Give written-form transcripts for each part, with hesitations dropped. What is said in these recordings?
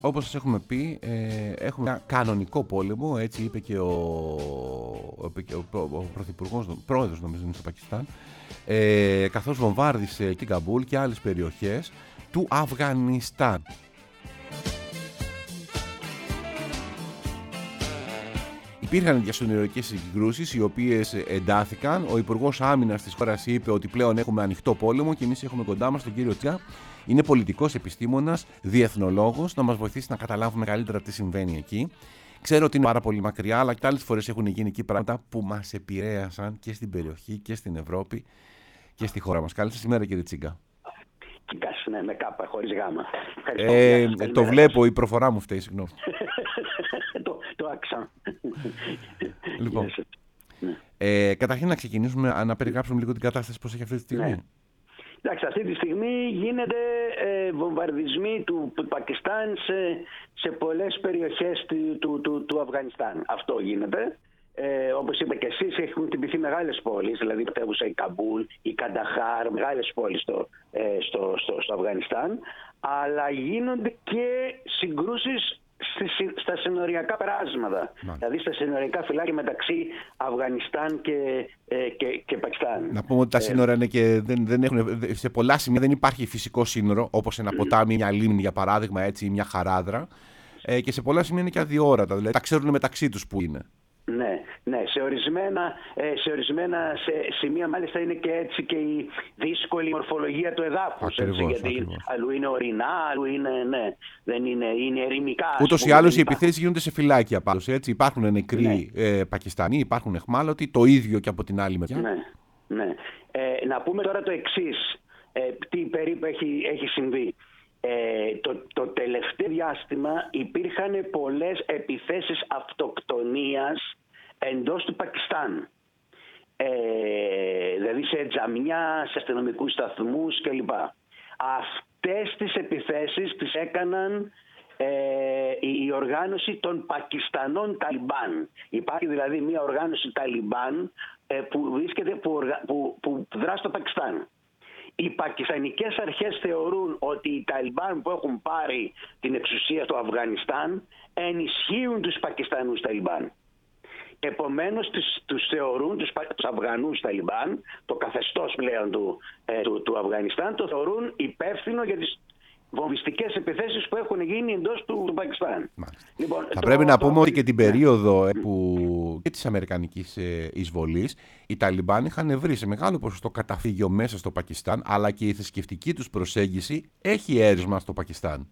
Όπως σας έχουμε πει, έχουμε ένα κανονικό πόλεμο, έτσι είπε και ο πρωθυπουργός, πρόεδρος νομίζω είναι στο Πακιστάν, καθώς βομβάρδισε την Καμπούλ και άλλες περιοχές του Αφγανιστάν. Υπήρχαν διασυνοριακές συγκρούσεις οι οποίες εντάθηκαν. Ο Υπουργός Άμυνας της χώρας είπε ότι πλέον έχουμε ανοιχτό πόλεμο και εμείς έχουμε κοντά μας τον κύριο Τσιά. Είναι πολιτικός επιστήμονας, διεθνολόγος, να μας βοηθήσει να καταλάβουμε καλύτερα τι συμβαίνει εκεί. Ξέρω ότι είναι πάρα πολύ μακριά, αλλά και άλλες φορές έχουν γίνει εκεί πράγματα που μας επηρέασαν και στην περιοχή και στην Ευρώπη και στη χώρα μας. Καλή σας ημέρα, κύριε Τσίγκα. Τσίγκας, ναι, με κάπα, χωρίς γάμα. Το βλέπω, η προφορά μου φταίει, συγγνώμη. Το άκουσα. Λοιπόν, καταρχήν να ξεκινήσουμε να περιγράψουμε λίγο την κατάσταση πώς έχει αυτή τη στιγμή. Ναι. Εντάξει, αυτή τη στιγμή γίνεται βομβαρδισμοί του Πακιστάν σε πολλές περιοχές του Αφγανιστάν. Αυτό γίνεται. Όπως είπα και εσείς, έχουν τυπηθεί μεγάλες πόλεις, δηλαδή πρωτεύουσα η Καμπούλ, η Κανταχάρ, μεγάλες πόλεις στο Αφγανιστάν, αλλά γίνονται και συγκρούσεις στα συνοριακά περάσματα. Δηλαδή στα συνοριακά φυλάκια μεταξύ Αφγανιστάν και Πακιστάν. Να πούμε ότι τα σύνορα είναι και δεν έχουν, σε πολλά σημεία δεν υπάρχει φυσικό σύνορο, όπως ένα ποτάμι, μια λίμνη για παράδειγμα, έτσι, ή μια χαράδρα. Και σε πολλά σημεία είναι και αδιόρατα. Δηλαδή τα ξέρουν μεταξύ τους που είναι. Ναι, σε ορισμένα σημεία μάλιστα είναι και έτσι και η δύσκολη μορφολογία του εδάφους. Γιατί αλλού είναι ορεινά, αλλού είναι ερημικά. Ούτως ή άλλως οι επιθέσεις γίνονται σε φυλάκια πάντως. Έτσι. Υπάρχουν νεκροί Πακιστανοί, υπάρχουν εχμάλωτοι, το ίδιο και από την άλλη μεριά. Ναι. Να πούμε τώρα το εξής, τι περίπου έχει συμβεί. Το τελευταίο διάστημα υπήρχαν πολλές επιθέσεις αυτοκτονίας εντός του Πακιστάν. Δηλαδή σε τζαμιά, σε αστυνομικούς σταθμούς κλπ. Αυτές τις επιθέσεις τις έκαναν η οργάνωση των Πακιστανών Ταλιμπάν. Υπάρχει δηλαδή μια οργάνωση Ταλιμπάν που δρά στο Πακιστάν. Οι πακιστανικές αρχές θεωρούν ότι οι Ταλιμπάν που έχουν πάρει την εξουσία στο Αφγανιστάν ενισχύουν τους Πακιστανούς Ταλιμπάν. Επομένως τους θεωρούν, τους Αφγανούς Ταλιμπάν, το καθεστώς πλέον του Αφγανιστάν, το θεωρούν υπεύθυνο για τις βομβιστικές επιθέσεις που έχουν γίνει εντός του Πακιστάν. Λοιπόν, θα πρέπει να πούμε ότι και την περίοδο και της αμερικανικής εισβολής, οι Ταλιμπάν είχαν βρει σε μεγάλο ποσοστό καταφύγιο μέσα στο Πακιστάν, αλλά και η θρησκευτική τους προσέγγιση έχει έρισμα στο Πακιστάν.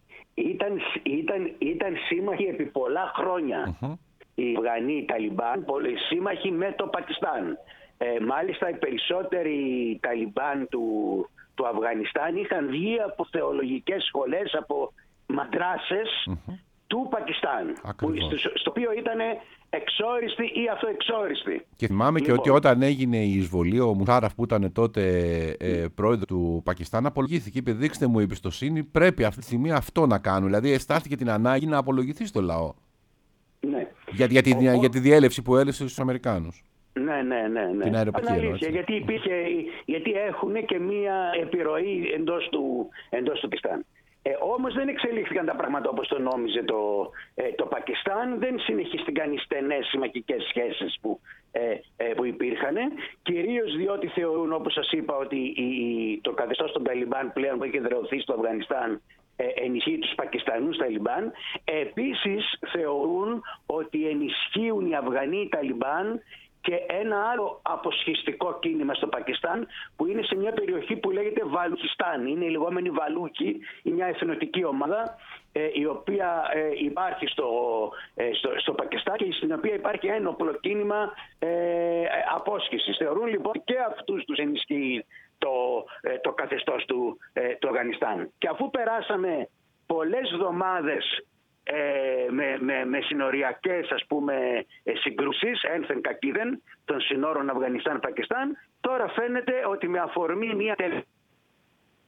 Ήταν σύμμαχοι επί πολλά χρόνια. Οι Αφγανοί Ταλιμπάν, σύμμαχοι με το Πακιστάν. Μάλιστα οι περισσότεροι Ταλιμπάν του Αφγανιστάν είχαν βγει από θεολογικές σχολές, από μαντράσες του Πακιστάν, στο οποίο ήταν εξόριστοι ή αυτοεξόριστοι. Και θυμάμαι και ότι όταν έγινε η εισβολή, ο Μουσάραφ που ήταν τότε πρόεδρο του Πακιστάν απολογήθηκε, είπε δείξτε μου εμπιστοσύνη, πρέπει αυτή τη στιγμή αυτό να κάνουν. Δηλαδή αισθάνθηκε την ανάγκη να απολογηθεί στο λαό. Ναι. Για τη διέλευση που έλευσε στους Αμερικάνους. Ναι. Την αεροπορική αλήθεια, γιατί έχουν και μία επιρροή εντός του Πακιστάν. Όμως δεν εξελίχθηκαν τα πράγματα όπως το νόμιζε το Πακιστάν. Δεν συνεχίστηκαν οι στενές συμμαχικές σχέσεις που υπήρχαν. Κυρίως διότι θεωρούν, όπως σας είπα, ότι το καθεστώς των Ταλιμπάν πλέον που έχει εδραιωθεί στο Αφγανιστάν ενισχύει τους Πακιστανούς Ταλιμπάν. Επίσης θεωρούν ότι ενισχύουν οι Αφγανοί Ταλιμπάν και ένα άλλο αποσχιστικό κίνημα στο Πακιστάν που είναι σε μια περιοχή που λέγεται Βαλουχιστάν. Είναι η λεγόμενη Βαλούκη, μια εθνοτική ομάδα η οποία υπάρχει στο Πακιστάν και στην οποία υπάρχει ένοπλο κίνημα απόσχησης. Θεωρούν λοιπόν και αυτούς τους ενισχύει το καθεστώς του Αφγανιστάν. Και αφού περάσαμε πολλές εβδομάδες με συνοριακές συγκρούσεις ένθεν κακίδεν των συνόρων Αφγανιστάν-Πακιστάν, τώρα φαίνεται ότι με αφορμή μια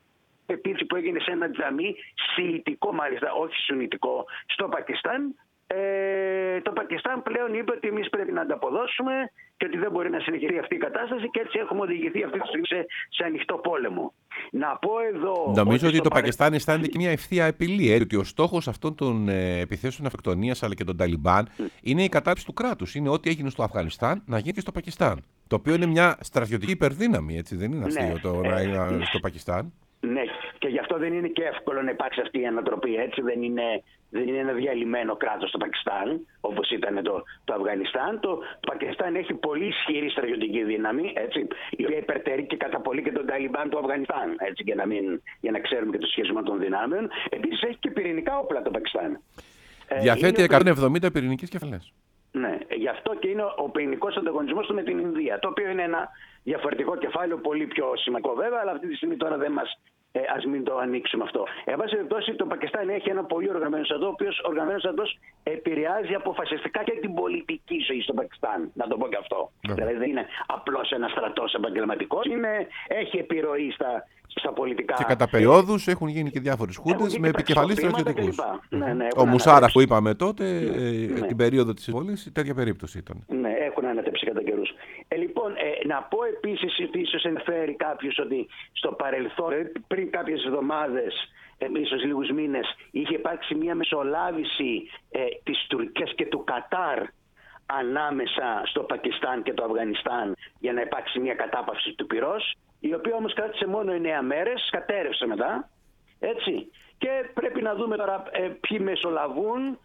επίθεση που έγινε σε ένα τζαμί σιητικό, μάλιστα όχι σουνιτικό, στο Πακιστάν, το Πακιστάν πλέον είπε ότι εμείς πρέπει να ανταποδώσουμε και ότι δεν μπορεί να συνεχιστεί αυτή η κατάσταση και έτσι έχουμε οδηγηθεί αυτή τη στιγμή σε ανοιχτό πόλεμο. Να πω εδώ... Νομίζω ότι το Πακιστάν αισθάνεται και μια ευθεία απειλή, ότι ο στόχος αυτών των επιθέσεων αυτοκτονίας αλλά και των Ταλιμπάν είναι η κατάρτιση του κράτους. Είναι ό,τι έγινε στο Αφγανιστάν να γίνει και στο Πακιστάν. Το οποίο είναι μια στρατιωτική υπερδύναμη, έτσι δεν είναι αστείο να είναι στο Πακιστάν. Ναι, και γι' αυτό δεν είναι και εύκολο να υπάρξει αυτή η ανατροπή. Έτσι δεν είναι ένα διαλυμένο κράτος το Πακιστάν, όπως ήταν το Αφγανιστάν. Το Πακιστάν έχει πολύ ισχυρή στρατιωτική δύναμη, έτσι, η οποία υπερτερεί και κατά πολύ και τον Ταλιμπάν του Αφγανιστάν, έτσι, για να ξέρουμε και το σχέσμα των δυνάμεων. Επίσης έχει και πυρηνικά όπλα το Πακιστάν. Διαθέτει 170 πυρηνικές κεφαλές. Ναι, γι' αυτό και είναι ο πυρηνικός ανταγωνισμός του με την Ινδία, το οποίο είναι ένα διαφορετικό κεφάλαιο, πολύ πιο σημαντικό βέβαια, αλλά αυτή τη στιγμή τώρα δεν μας. Ας μην το ανοίξουμε αυτό. Εν πάση περιπτώσει, το Πακιστάν έχει ένα πολύ οργανωμένο στρατό, ο οποίος οργανωμένος στρατός επηρεάζει αποφασιστικά και την πολιτική ζωή στο Πακιστάν. Να το πω και αυτό. Δηλαδή δεν είναι απλώς ένα στρατός επαγγελματικός, έχει επιρροή στα πολιτικά. Και κατά περιόδους έχουν γίνει και διάφορες χούντες με επικεφαλής στρατιωτικούς. Ο Μουσάραφ που είπαμε τότε, την περίοδο της εισβολής, τέτοια περίπτωση ήταν. Ναι, έχουν ανατρέψει κατά καιρούς. Λοιπόν, να πω επίσης ότι ίσως ενδιαφέρει κάποιος ότι στο παρελθόν, πριν κάποιες εβδομάδες, ίσως λίγους μήνες, είχε υπάρξει μια μεσολάβηση της Τουρκίας και του Κατάρ ανάμεσα στο Πακιστάν και το Αφγανιστάν για να υπάρξει μια κατάπαυση του πυρός, η οποία όμως κράτησε μόνο 9 μέρες, κατέρευσε μετά, έτσι. Και πρέπει να δούμε τώρα ποιοι μεσολαβούν.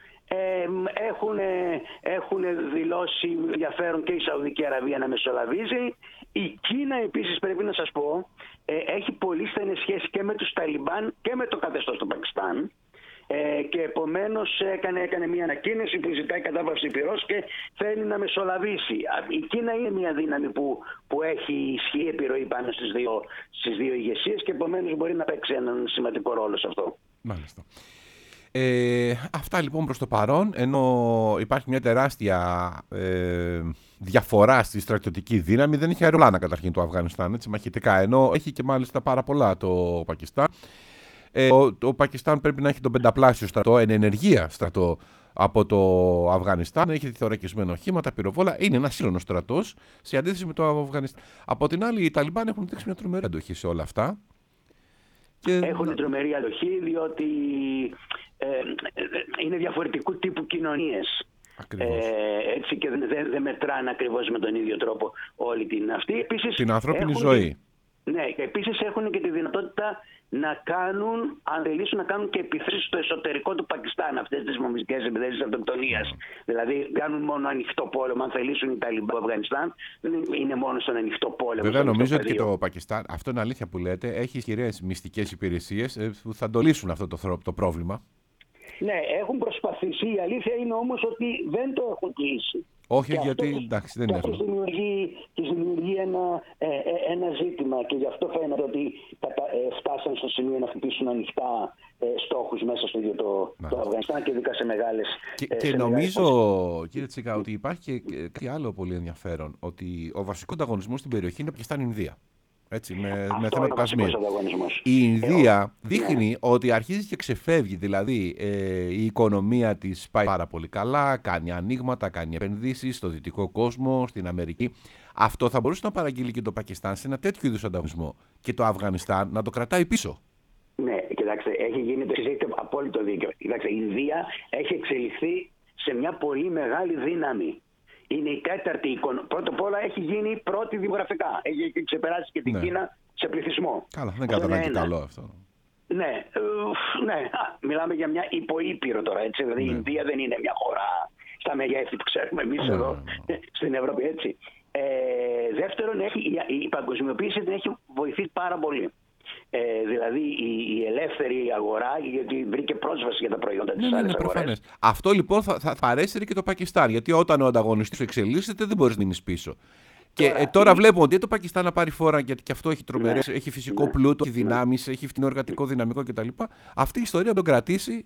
Έχουν δηλώσει ενδιαφέρον και η Σαουδική Αραβία να μεσολαβήσει. Η Κίνα επίσης, πρέπει να σας πω, έχει πολύ στενές σχέσεις και με τους Ταλιμπάν και με το καθεστώς του Πακιστάν. Και επομένως έκανε μια ανακοίνωση που ζητάει κατάπαυση πυρός και θέλει να μεσολαβήσει. Η Κίνα είναι μια δύναμη που έχει ισχυρή επιρροή πάνω στις δύο ηγεσίες και επομένως μπορεί να παίξει έναν σημαντικό ρόλο σε αυτό. Μάλιστα. Αυτά λοιπόν προς το παρόν, ενώ υπάρχει μια τεράστια διαφορά στη στρατιωτική δύναμη. Δεν έχει αεροπλάνα καταρχήν το Αφγανιστάν, έτσι, μαχητικά, ενώ έχει και μάλιστα πάρα πολλά το Πακιστάν. Το Πακιστάν πρέπει να έχει τον πενταπλάσιο στρατό, εν ενεργεία στρατό από το Αφγανιστάν. Έχει θωρακισμένα οχήματα, πυροβόλα. Είναι ένα σύγχρονο στρατός σε αντίθεση με το Αφγανιστάν. Από την άλλη, οι Ταλιμπάν έχουν δείξει μια τρομερή αντοχή σε όλα αυτά. Έχουν τρομερή αντοχή διότι είναι διαφορετικού τύπου κοινωνίες. Έτσι και δεν μετράνε ακριβώς με τον ίδιο τρόπο όλη την αυτή. Επίσης, την ανθρώπινη ζωή. Ναι, επίσης έχουν και τη δυνατότητα να κάνουν, αν θελήσουν, να κάνουν και επιθέσεις στο εσωτερικό του Πακιστάν, αυτές τις βομβιστικές επιθέσεις αυτοκτονίας. Δηλαδή κάνουν μόνο ανοιχτό πόλεμο. Αν θελήσουν οι Ταλιμπάν του Αφγανιστάν, δεν είναι μόνο στον ανοιχτό πόλεμο. Βέβαια, νομίζω ότι και το Πακιστάν, αυτό είναι αλήθεια που λέτε, έχει ισχυρές μυστικές υπηρεσίες που θα το λύσουν αυτό το πρόβλημα. Ναι, έχουν προσπαθήσει. Η αλήθεια είναι όμως ότι δεν το έχουν λύσει. Όχι, και γιατί εντάξει, δεν είναι αυτό. Δημιουργεί ένα ζήτημα και γι' αυτό φαίνεται ότι φτάσαν στο σημείο να χτυπήσουν ανοιχτά στόχους μέσα στο ίδιο το Αφγανιστάν και ειδικά σε μεγάλες. Και νομίζω, κύριε Τσίκα, ότι υπάρχει και κάτι άλλο πολύ ενδιαφέρον. Ότι ο βασικός ανταγωνισμός στην περιοχή είναι Πακιστάν-Ινδία. Έτσι, με θέμα του Κασμίρ. Η Ινδία δείχνει ότι αρχίζει και ξεφεύγει, δηλαδή η οικονομία της πάει πάρα πολύ καλά, κάνει ανοίγματα, κάνει επενδύσεις στο δυτικό κόσμο, στην Αμερική. Αυτό θα μπορούσε να παραγγείλει και το Πακιστάν σε ένα τέτοιο είδους ανταγωνισμό και το Αφγανιστάν να το κρατάει πίσω. Ναι, κοιτάξτε, έχει γίνει το έχετε απόλυτο δίκιο. Κοιτάξτε, η Ινδία έχει εξελιχθεί σε μια πολύ μεγάλη δύναμη. Είναι η τέταρτη πρώτα απ' όλα έχει γίνει η πρώτη δημογραφικά. Έχει ξεπεράσει και την Κίνα σε πληθυσμό. Καλά, δεν κατάλαβα και καλό αυτό. Ναι, μιλάμε για μια υποήπειρο τώρα, έτσι. Δηλαδή η Ινδία δεν είναι μια χώρα στα μεγέθη που ξέρουμε εμείς εδώ στην Ευρώπη, έτσι. Δεύτερον, η παγκοσμιοποίηση την έχει βοηθήσει πάρα πολύ. Δηλαδή η ελεύθερη αγορά, γιατί βρήκε πρόσβαση για τα προϊόντα της άλλης αγοράς. Αυτό λοιπόν θα παρέσυρε και το Πακιστάν, γιατί όταν ο ανταγωνιστής εξελίσσεται δεν μπορείς να μείνεις πίσω. Και τώρα βλέπουμε ότι το Πακιστάν να πάρει φόρα, γιατί και αυτό έχει τρομερές, έχει φυσικό πλούτο, έχει δυνάμεις, έχει φθηνό εργατικό δυναμικό κτλ. Αυτή η ιστορία τον κρατήσει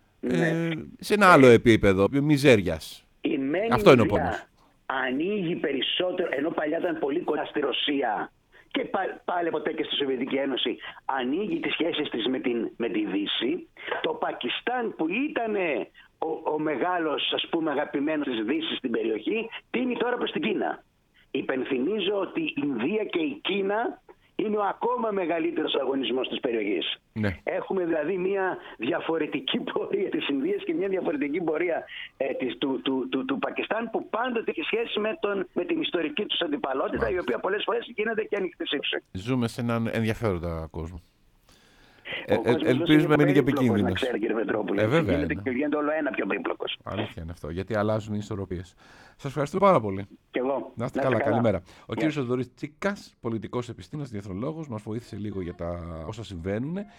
σε ένα άλλο επίπεδο μιζέριας. Αυτό είναι ο πόνος. Ανοίγει περισσότερο, ενώ παλιά ήταν πολύ κοντά στη Ρωσία και πάλι ποτέ και στη Σοβιετική Ένωση ανοίγει τις σχέσεις της με τη Δύση. Το Πακιστάν που ήταν ο μεγάλος, ας πούμε, αγαπημένος της Δύσης στην περιοχή, τίνει τώρα προς την Κίνα. Υπενθυμίζω ότι η Ινδία και η Κίνα είναι ο ακόμα μεγαλύτερος αγωνισμός της περιοχής. Ναι. Έχουμε δηλαδή μια διαφορετική πορεία της Ινδίας και μια διαφορετική πορεία του Πακιστάν, που πάντοτε έχει σχέση με την ιστορική τους αντιπαλότητα, η οποία πολλές φορές γίνεται και ανοιχτή σύψη. Ζούμε σε έναν ενδιαφέροντα κόσμο. Ελπίζουμε να μην είναι και επικίνδυνος. Να ξέρει, κύριε Πετρόπουλε. Βέβαια. Και βγαίνει όλο ένα πιο περίπλοκος. Αλήθεια είναι αυτό. Γιατί αλλάζουν οι ισορροπίες. Σας ευχαριστώ πάρα πολύ. Και εγώ. Να είστε καλά. Καλημέρα. Ο κύριος Θοδωρής Τσίκας, πολιτικός επιστήμονας, διεθνολόγος, μας βοήθησε λίγο για τα όσα συμβαίνουν.